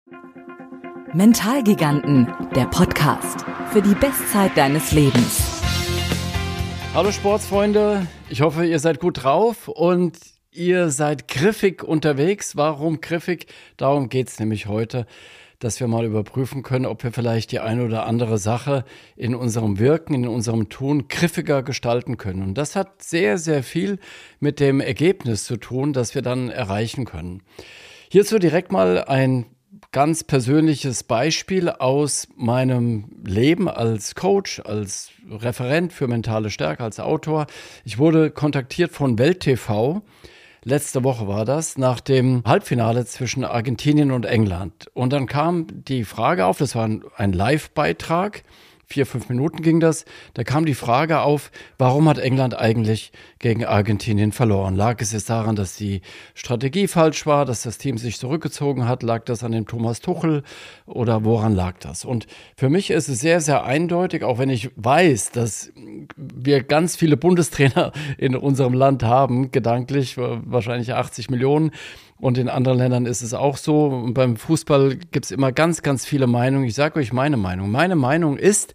Mentalgiganten, der Podcast für die Bestzeit deines Lebens. Hallo Sportsfreunde, ich hoffe, ihr seid gut drauf und ihr seid griffig unterwegs. Warum griffig? Darum geht es nämlich heute, dass wir mal überprüfen können, ob wir vielleicht die eine oder andere Sache in unserem Wirken, in unserem Tun griffiger gestalten können. Und das hat sehr, sehr viel mit dem Ergebnis zu tun, das wir dann erreichen können. Hierzu direkt mal ein ganz persönliches Beispiel aus meinem Leben als Coach, als Referent für mentale Stärke, als Autor. Ich wurde kontaktiert von Welt TV. Letzte Woche war das, nach dem Halbfinale zwischen Argentinien und England. Und dann kam die Frage auf, das war ein Live-Beitrag, 4-5 Minuten ging das, da kam die Frage auf, warum hat England eigentlich gegen Argentinien verloren? Lag es jetzt daran, dass die Strategie falsch war, dass das Team sich zurückgezogen hat? Lag das an dem Thomas Tuchel oder woran lag das? Und für mich ist es sehr, sehr eindeutig, auch wenn ich weiß, dass wir ganz viele Bundestrainer in unserem Land haben, gedanklich wahrscheinlich 80 Millionen. Und in anderen Ländern ist es auch so. Und beim Fußball gibt es immer ganz, ganz viele Meinungen. Ich sage euch meine Meinung. Meine Meinung ist,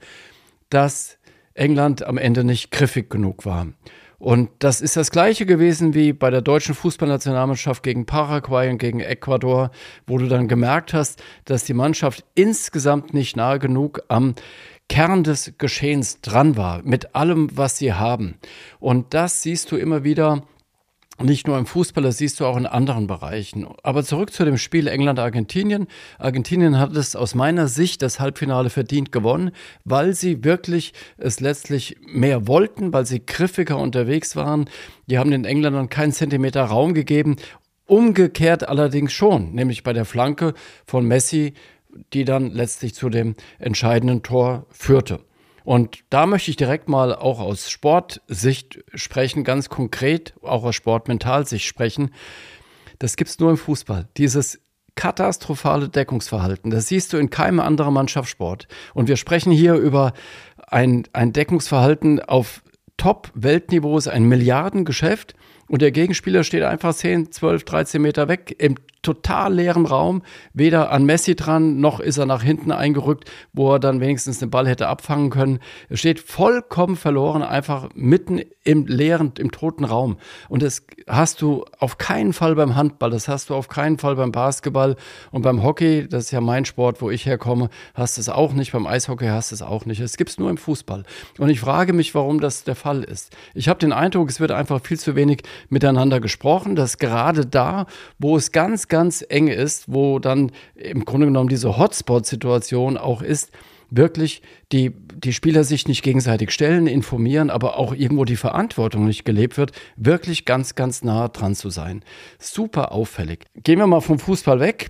dass England am Ende nicht griffig genug war. Und das ist das Gleiche gewesen wie bei der deutschen Fußballnationalmannschaft gegen Paraguay und gegen Ecuador, wo du dann gemerkt hast, dass die Mannschaft insgesamt nicht nahe genug am Kern des Geschehens dran war, mit allem, was sie haben. Und das siehst du immer wieder. Nicht nur im Fußball, das siehst du auch in anderen Bereichen. Aber zurück zu dem Spiel England-Argentinien. Argentinien hat es aus meiner Sicht das Halbfinale verdient gewonnen, weil sie wirklich es letztlich mehr wollten, weil sie griffiger unterwegs waren. Die haben den Engländern keinen Zentimeter Raum gegeben. Umgekehrt allerdings schon, nämlich bei der Flanke von Messi, die dann letztlich zu dem entscheidenden Tor führte. Und da möchte ich direkt mal auch aus Sportsicht sprechen, ganz konkret auch aus Sportmentalsicht sprechen. Das gibt's nur im Fußball. Dieses katastrophale Deckungsverhalten, das siehst du in keinem anderen Mannschaftssport. Und wir sprechen hier über ein Deckungsverhalten auf Top-Weltniveau, ist ein Milliardengeschäft. Und der Gegenspieler steht einfach 10, 12, 13 Meter weg im total leeren Raum, weder an Messi dran, noch ist er nach hinten eingerückt, wo er dann wenigstens den Ball hätte abfangen können. Er steht vollkommen verloren, einfach mitten im leeren, im toten Raum. Und das hast du auf keinen Fall beim Handball, das hast du auf keinen Fall beim Basketball und beim Hockey, das ist ja mein Sport, wo ich herkomme, hast du es auch nicht, beim Eishockey hast du es auch nicht. Es gibt es nur im Fußball. Und ich frage mich, warum das der Fall ist. Ich habe den Eindruck, es wird einfach viel zu wenig miteinander gesprochen, dass gerade da, wo es ganz, ganz eng ist, wo dann im Grunde genommen diese Hotspot-Situation auch ist, wirklich die Spieler sich nicht gegenseitig stellen, informieren, aber auch irgendwo die Verantwortung nicht gelebt wird, wirklich ganz, ganz nah dran zu sein. Super auffällig. Gehen wir mal vom Fußball weg,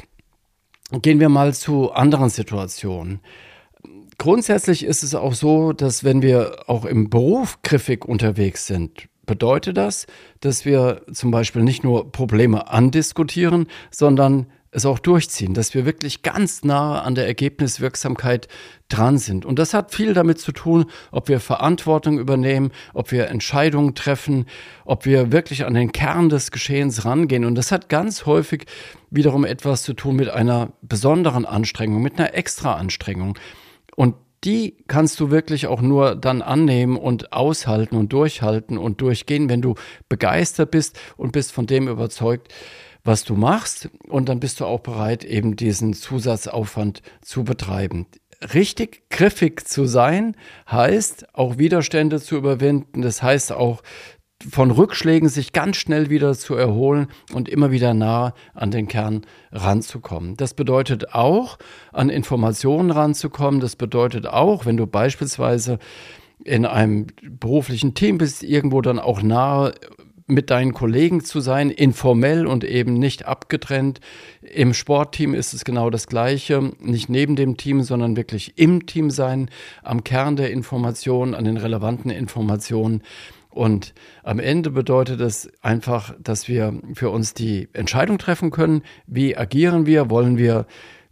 gehen wir mal zu anderen Situationen. Grundsätzlich ist es auch so, dass wenn wir auch im Beruf griffig unterwegs sind, bedeutet das, dass wir zum Beispiel nicht nur Probleme andiskutieren, sondern es auch durchziehen, dass wir wirklich ganz nah an der Ergebniswirksamkeit dran sind. Und das hat viel damit zu tun, ob wir Verantwortung übernehmen, ob wir Entscheidungen treffen, ob wir wirklich an den Kern des Geschehens rangehen. Und das hat ganz häufig wiederum etwas zu tun mit einer besonderen Anstrengung, mit einer Extra-Anstrengung. Und die kannst du wirklich auch nur dann annehmen und aushalten und durchhalten und durchgehen, wenn du begeistert bist und bist von dem überzeugt, was du machst. Und dann bist du auch bereit, eben diesen Zusatzaufwand zu betreiben. Richtig griffig zu sein heißt auch Widerstände zu überwinden. Das heißt auch von Rückschlägen sich ganz schnell wieder zu erholen und immer wieder nah an den Kern ranzukommen. Das bedeutet auch, an Informationen ranzukommen. Das bedeutet auch, wenn du beispielsweise in einem beruflichen Team bist, irgendwo dann auch nahe mit deinen Kollegen zu sein, informell und eben nicht abgetrennt. Im Sportteam ist es genau das Gleiche, nicht neben dem Team, sondern wirklich im Team sein, am Kern der Informationen, an den relevanten Informationen. Und am Ende bedeutet es einfach, dass wir für uns die Entscheidung treffen können, wie agieren wir, wollen wir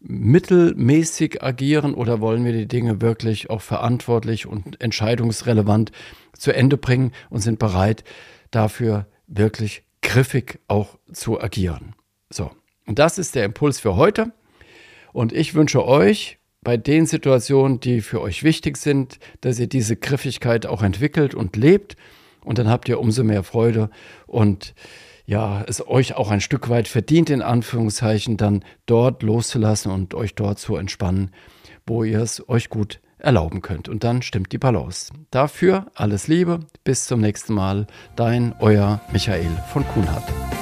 mittelmäßig agieren oder wollen wir die Dinge wirklich auch verantwortlich und entscheidungsrelevant zu Ende bringen und sind bereit, dafür wirklich griffig auch zu agieren. So, und das ist der Impuls für heute. Und ich wünsche euch bei den Situationen, die für euch wichtig sind, dass ihr diese Griffigkeit auch entwickelt und lebt. Und dann habt ihr umso mehr Freude und ja, es euch auch ein Stück weit verdient, in Anführungszeichen, dann dort loszulassen und euch dort zu entspannen, wo ihr es euch gut erlauben könnt. Und dann stimmt die Balance. Dafür alles Liebe, bis zum nächsten Mal. Dein, euer Michael von Kuhnhardt.